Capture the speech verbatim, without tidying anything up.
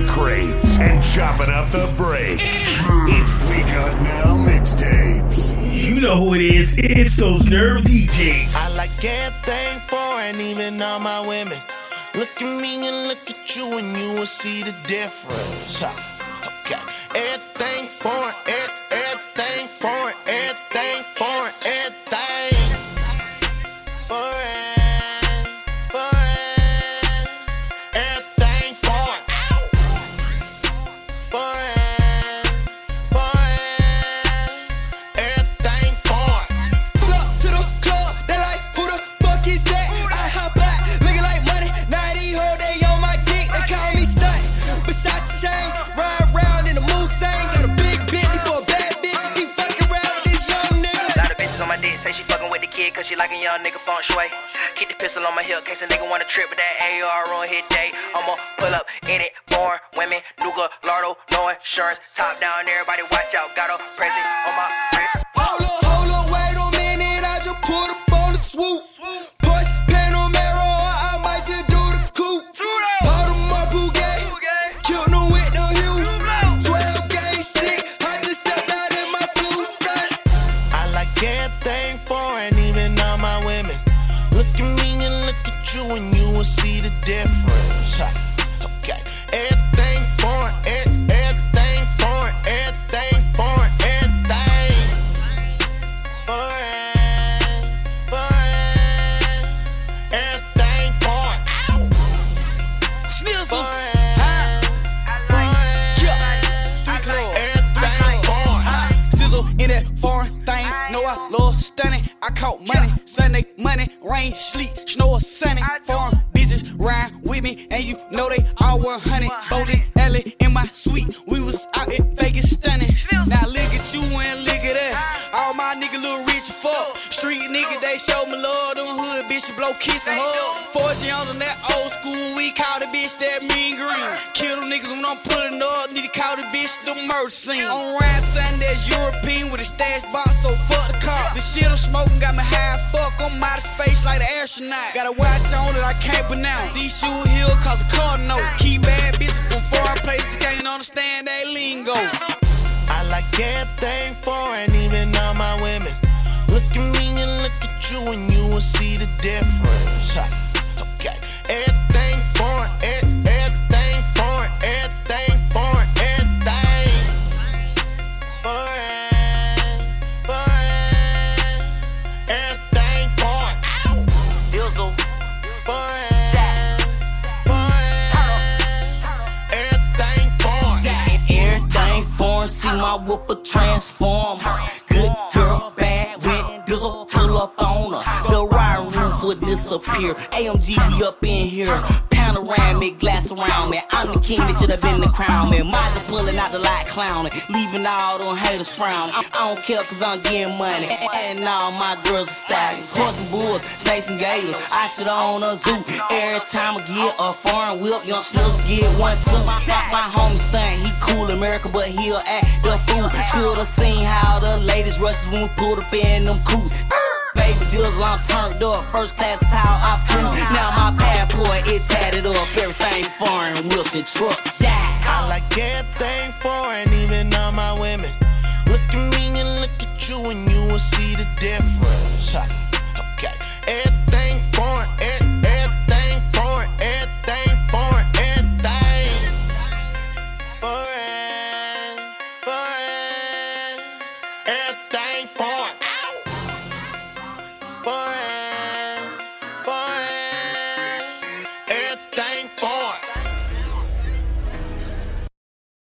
crates and chopping up the breaks. It's We Got Now Mixtapes. You know who it is. It's those Nerve D Js. I like everything foreign, even all my women. Look at me and look at you and you will see the difference. Okay, everything foreign, everything foreign, everything foreign, everything foreign. Cause she like a young nigga feng shui. Keep the pistol on my hip, case a nigga wanna trip with that A R on his day. I'ma pull up in it, born women, Nuka, Lardo, no insurance. Top down, everybody watch out, got a present on my wrist. Hold up, hold up, wait a minute, I just put up on the swoop. Push Panamera, or I might just do the coupe. Hold them up, Bugatti, killed them with the hue. twelve gauge sick, I just stepped out in my blue stunt. I like everything foreign, even all my women. Look at me and look at you and you will see the difference. Okay, everything foreign, everything foreign, everything foreign, everything foreign, foreign, everything foreign. Snizzle, Sizzle in that foreign thing. Know I love stunning. I caught money, Sunday money, rain, sleet, snow, sunny. Foreign bitches ride with me, and you know they all one hundred. Bowling alley in my suite, we was out in Vegas stunning. Now look at you and look at that. All my niggas look rich as fuck. Street niggas, they show me love. Them hood bitches blow kiss and hug. four G on that old school, we call the bitch that mean green. Kill them niggas when I'm pulling up, need to call the bitch the murder scene. On ride Sundays, European with a stash box, so fuck the car. The shit I'm smoking got me high, fuck, I'm out of space like the astronaut. Got a watch on that I can't pronounce. These shoes here cause a car note. Keep bad bitches from foreign places, can't understand that lingo. I like everything foreign, even all my women. Look at me and look at you and you will see the difference. Okay, everything foreign, everything foreign, everything foreign, everything foreign, foreign, everything foreign. Dizzle, Foreign, foreign, everything foreign. Everything foreign, see my whooper transform. Good girl, bad when Dizzle pull up on her. The riding roof will disappear. A M G be up in here. Panoramic glass around me. I'm the king that should have been the crown, man. Mother pulling out the light clowning, leaving all them haters frowning. I don't care cause I'm getting money, and all my girls are stallions. Horse and bulls, snakes and gators. I should own a zoo. Every time I get a foreign whip, young Snuffs get one too. My homie stunt, he cool America, but he'll act the fool. Should've seen how the ladies rushes when we pulled up in them coops. Baby Dizzle, I'm turned up. First class is how I flew. Now my passport, it tatted up. Everything foreign, wheels and trucks. Yeah. I like everything foreign, even all my women. Look at me and look at you and you will see the difference.